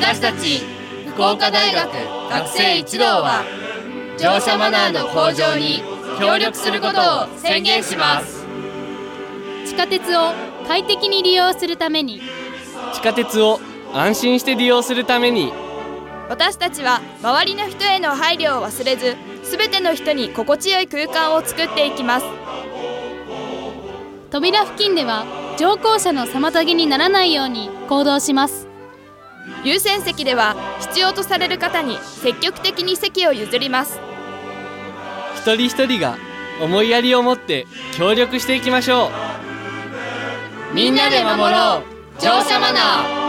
私たち福岡大学学生一同は乗車マナーの向上に協力することを宣言します。 地下鉄を快適に利用するために、 地下鉄を安心して利用するために、 私たちは周りの人への配慮を忘れず、すべての人に心地よい空間を作っていきます。 扉付近では乗降者の妨げにならないように行動します。 優先席では必要とされる方に積極的に席を譲ります。 一人一人が思いやりを持って協力していきましょう。 みんなで守ろう乗車マナー。